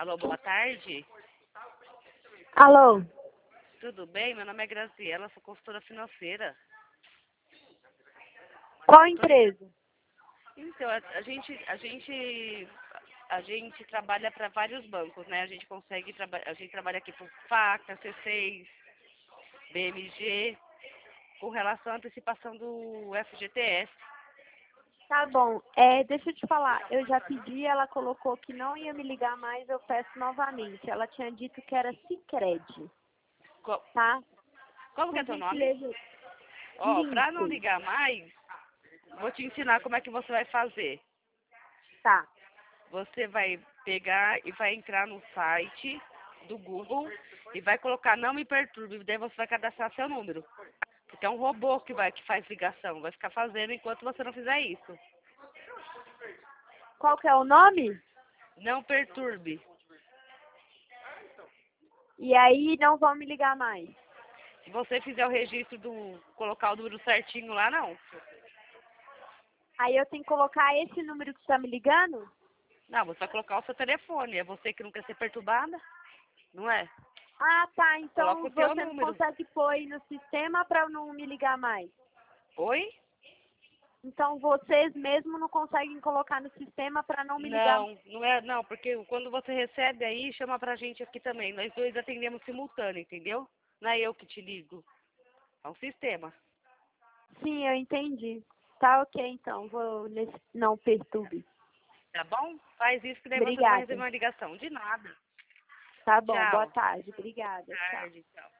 Alô, boa tarde. Alô, Tudo bem? Meu nome é Graziela, sou consultora financeira. qual empresa? Então, a gente trabalha para vários bancos, né? A gente consegue a gente trabalha aqui com Faca, C6, BMG, com relação à antecipação do FGTS. Tá bom, deixa eu te falar, eu já pedi, ela colocou que não ia me ligar mais, eu peço novamente. Ela tinha dito que era Sicredi, Co- tá? Como que Por é teu nome? gentileza, Ó, para não Lindsay, ligar mais, vou te ensinar como é que você vai fazer. tá? Você vai pegar e vai entrar no site do Google e vai colocar não me perturbe, daí você vai cadastrar seu número. Porque é um robô que faz ligação, vai ficar fazendo enquanto você não fizer isso. Qual que é o nome? Não perturbe. E aí não vão me ligar mais. Se você fizer o registro colocar o número certinho lá, não. Aí eu tenho que colocar esse número que está me ligando? Não, você vai colocar o seu telefone. É você que não quer ser perturbada, não é? Ah, tá, Coloca então o teu você não número. consegue pôr aí no sistema para não me ligar mais. Oi? Então vocês mesmo não conseguem colocar no sistema para não me ligar mais. Não, não é, não, porque quando você recebe aí, chama pra gente aqui também. Nós dois atendemos simultâneo, entendeu? Não é eu que te ligo. É um sistema. Sim, eu entendi. Tá ok, então. Vou nesse não perturbe. Tá bom? Faz isso que daí você não vai receber Obrigada. uma ligação. De nada. Tá bom. Boa Tchau. tarde. Obrigada. Boa Tchau. tarde, tchau.